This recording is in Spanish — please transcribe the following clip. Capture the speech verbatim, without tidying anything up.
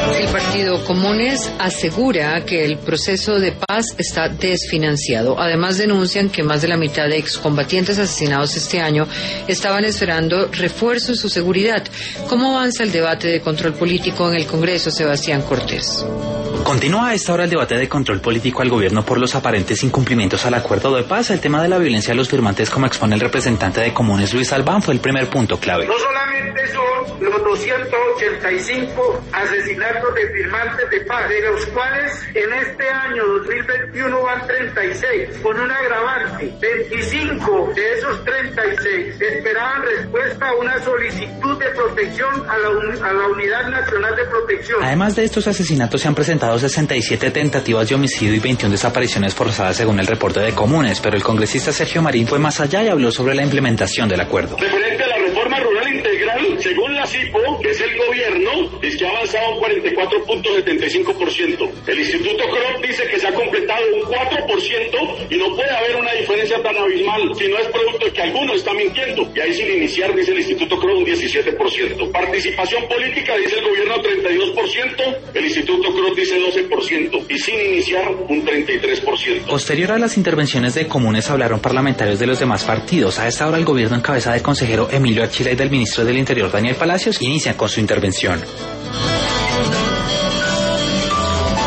El Partido Comunes asegura que el proceso de paz está desfinanciado. Además, denuncian que más de la mitad de excombatientes asesinados este año estaban esperando refuerzo en su seguridad. ¿Cómo avanza el debate de control político en el Congreso, Sebastián Cortés? Continúa a esta hora el debate de control político al gobierno por los aparentes incumplimientos al acuerdo de paz. El tema de la violencia de los firmantes, como expone el representante de Comunes, Luis Albán, fue el primer punto clave. No solamente son los doscientos ochenta y cinco asesinatos de firmantes de paz, de los cuales en este año dos mil veintiuno van treinta y seis, con un agravante. veinticinco de esos treinta y seis esperaban respuesta a una solicitud de protección a la, un, a la Unidad Nacional de Protección. Además de estos asesinatos, se han presentado sesenta y siete tentativas de homicidio y veintiuna desapariciones forzadas según el reporte de Comunes, pero el congresista Sergio Marín fue más allá y habló sobre la implementación del acuerdo. Referente a la reforma rural integral, según la CIPO, que es el gobierno, es que ha avanzado un cuarenta y cuatro punto setenta y cinco por ciento. El Instituto Crop dice que se ha completado un cuatro por ciento y no puede haber una diferencia tan abismal si no es producto de que alguno está mintiendo. Y ahí sin iniciar, dice el Instituto Crop, un diecisiete por ciento. Participación política, dice el gobierno, treinta y dos por ciento. El Instituto Crop dice doce por ciento. Y sin iniciar, un treinta y tres por ciento. Posterior a las intervenciones de Comunes, hablaron parlamentarios de los demás partidos. A esta hora, el gobierno en cabeza del consejero Emilio Archila y del ministro del Interior, Daniel Palacios, inicia con su intervención.